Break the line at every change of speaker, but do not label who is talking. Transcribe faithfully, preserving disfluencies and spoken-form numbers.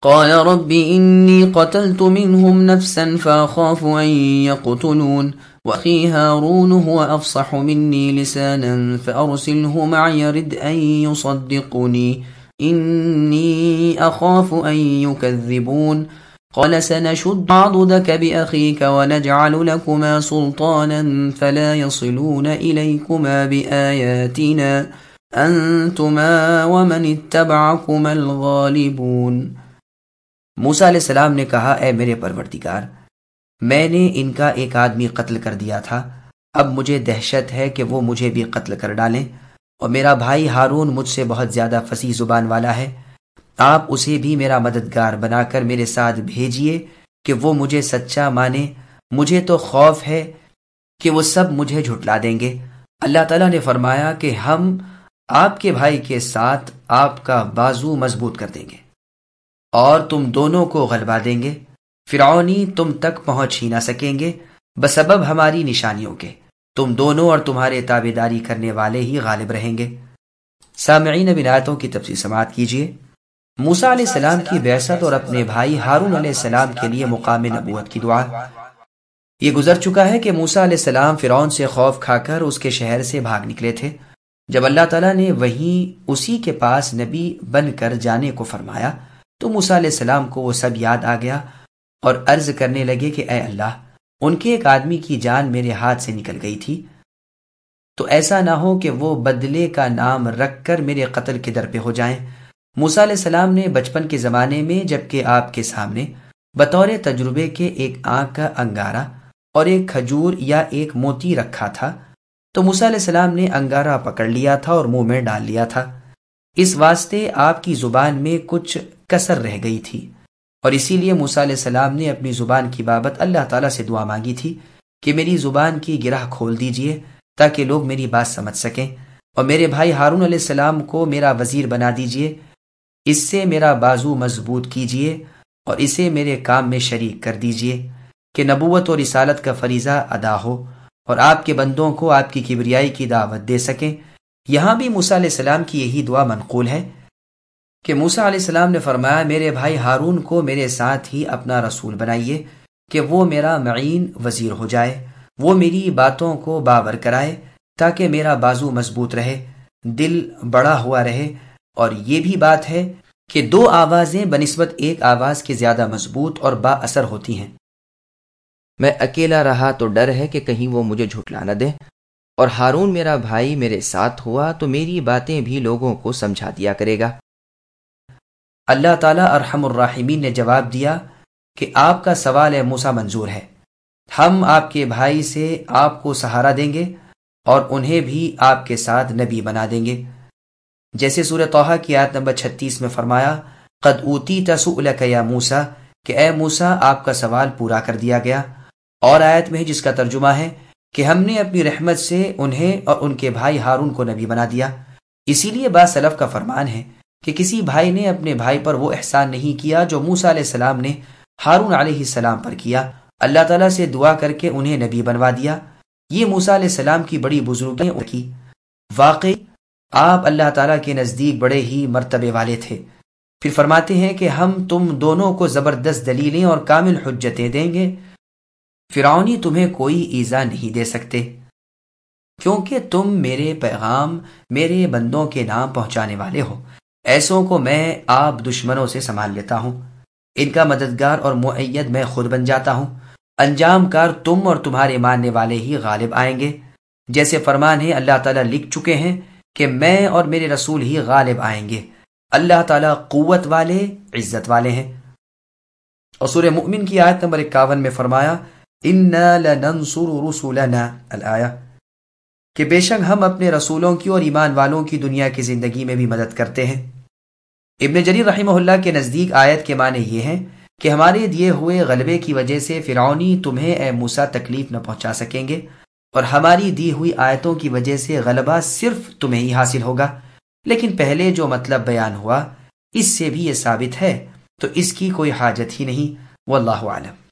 قال رب إني قتلت منهم نفسا فأخاف أن يقتلون وأخي هارون هو أفصح مني لسانا فأرسله معي يرد أن يصدقني إني أخاف أن يكذبون قال سنشد عضدك بأخيك ونجعل لكما سلطانا فلا يصلون إليكما بآياتنا أنتما ومن اتبعكما الغالبون۔
موسیٰ علیہ السلام نے کہا، اے میرے پروردگار، میں نے ان کا ایک آدمی قتل کر دیا تھا، اب مجھے دہشت ہے کہ وہ مجھے بھی قتل کر ڈالیں، اور میرا بھائی ہارون مجھ سے بہت زیادہ فصیح زبان والا ہے، آپ اسے بھی میرا مددگار بنا کر میرے ساتھ بھیجیے کہ وہ مجھے سچا مانے، مجھے تو خوف ہے کہ وہ سب مجھے جھٹلا دیں گے۔ اللہ تعالیٰ نے فرمایا کہ ہم آپ کے بھائی کے ساتھ آپ کا بازو مضبوط کر دیں گے اور تم دونوں کو غلبہ دیں گے، فرعونی تم تک پہنچ ہی نہ سکیں گے بسبب ہماری نشانیوں کے، تم دونوں اور تمہارے تابعداری کرنے والے ہی غالب رہیں گے۔ سامعین، اب ان آیتوں کی تفصیل سماعت کیجیے۔ موسیٰ علیہ السلام کی بعثت اور اپنے بھائی ہارون علیہ السلام کے لیے مقام نبوت کی دعا۔ یہ گزر چکا ہے کہ موسیٰ علیہ السلام فرعون سے خوف کھا کر اس کے شہر سے بھاگ نکلے تھے۔ جب اللہ تعالیٰ نے وہیں اسی کے پاس نبی بن کر جانے کو فرمایا تو موسیٰ علیہ السلام کو وہ سب یاد آ گیا اور عرض کرنے لگے کہ اے اللہ، ان کے ایک آدمی کی جان میرے ہاتھ سے نکل گئی تھی، تو ایسا نہ ہو کہ وہ بدلے کا نام رکھ کر میرے قتل کے در پہ ہو جائیں۔ موسیٰ علیہ السلام نے بچپن کے زمانے میں جبکہ آپ کے سامنے بطور تجربے کے ایک آنکھ کا انگارہ اور ایک کھجور یا ایک موتی رکھا تھا، تو موسیٰ علیہ السلام نے انگارہ پکڑ لیا تھا اور منہ میں ڈال لیا تھا۔ اس واسطے آپ کی زبان میں کچھ کسر رہ گئی تھی، اور اسی لیے موسیٰ علیہ السلام نے اپنی زبان کی بابت اللہ تعالیٰ سے دعا مانگی تھی کہ میری زبان کی گرہ کھول دیجئے تاکہ لوگ میری بات سمجھ سکیں، اور میرے بھائی ہارون علیہ السلام کو میرا وزیر بنا دیجئے، اس سے میرا بازو مضبوط کیجئے اور اسے میرے کام میں شریک کر دیجئے کہ نبوت اور رسالت کا فریضہ ادا ہو اور آپ کے بندوں کو آپ کی کبریائی کی دعوت دے سکیں۔ یہاں بھی موسیٰ علیہ السلام کی یہی دعا منقول ہے کہ موسیٰ علیہ السلام نے فرمایا، میرے بھائی ہارون کو میرے ساتھ ہی اپنا رسول بنائیے کہ وہ میرا معین وزیر ہو جائے، وہ میری باتوں کو باور کرائے تاکہ میرا بازو مضبوط رہے، دل بڑا ہوا رہے، اور یہ بھی بات ہے کہ دو آوازیں بنسبت ایک آواز کے زیادہ مضبوط اور با اثر ہوتی ہیں۔
میں اکیلا رہا تو ڈر ہے کہ کہیں وہ مجھے جھٹلا نہ دے، اور ہارون میرا بھائی میرے ساتھ ہوا تو میری باتیں بھی لوگوں کو سمجھا دیا کرے گا۔
اللہ تعالیٰ ارحم الراحمین نے جواب دیا کہ آپ کا سوال ہے موسیٰ منظور ہے، ہم آپ کے بھائی سے آپ کو سہارا دیں گے اور انہیں بھی آپ کے ساتھ نبی بنا دیں گے، جیسے سورہ طٰہٰ کی آیت نمبر چھتیس میں فرمایا، قد اوتیت سؤلک یا موسیٰ، کہ اے موسیٰ آپ کا سوال پورا کر دیا گیا۔ اور آیت میں جس کا ترجمہ ہے کہ ہم نے اپنی رحمت سے انہیں اور ان کے بھائی ہارون کو نبی بنا دیا۔ اسی لیے بعض سلف کا فرمان ہے کہ کسی بھائی نے اپنے بھائی پر وہ احسان نہیں کیا جو موسیٰ علیہ السلام نے ہارون علیہ السلام پر کیا، اللہ تعالیٰ سے دعا کر کے انہیں نبی بنوا دیا۔ یہ موسیٰ علیہ السلام کی بڑی بزرگی کی، واقعی آپ اللہ تعالیٰ کے نزدیک بڑے ہی مرتبے والے تھے۔ پھر فرماتے ہیں کہ ہم تم دونوں کو زبردست دلیلیں اور کامل حجتیں دیں گے، فرعونی تمہیں کوئی ایذا نہیں دے سکتے، کیونکہ تم میرے پیغام میرے بندوں کے نام پہنچانے والے ہو۔ ایسوں کو میں آپ دشمنوں سے سنبھال لیتا ہوں، ان کا مددگار اور مؤید میں خود بن جاتا ہوں، انجام کار تم اور تمہارے ماننے والے ہی غالب آئیں گے۔ جیسے فرمان ہے اللہ تعالیٰ لکھ چکے ہیں کہ میں اور میرے رسول ہی غالب آئیں گے، اللہ تعالیٰ قوت والے عزت والے ہیں۔ اور سورہ مؤمن کی آیت نمبر اکاون میں فرمایا، اِنَّا لَنَنصُرُ رُسُلَنَا الآیہ، کہ بے شک ہم اپنے رسولوں کی اور ایمان والوں کی دنیا کی زندگی میں بھی مدد کرتے ہیں۔ ابن جریر رحمہ اللہ کے نزدیک آیت کے معنی یہ ہیں کہ ہمارے دیے ہوئے غلبے کی وجہ سے فرعونی تمہیں اے موسیٰ تکلیف نہ پہنچا سکیں گے، اور ہماری دی ہوئی آیتوں کی وجہ سے غلبہ صرف تمہیں ہی حاصل ہوگا۔ لیکن پہلے جو مطلب بیان ہوا اس سے بھی یہ ثابت ہے، تو اس کی کوئی حاجت ہی نہیں، واللہ اعلم۔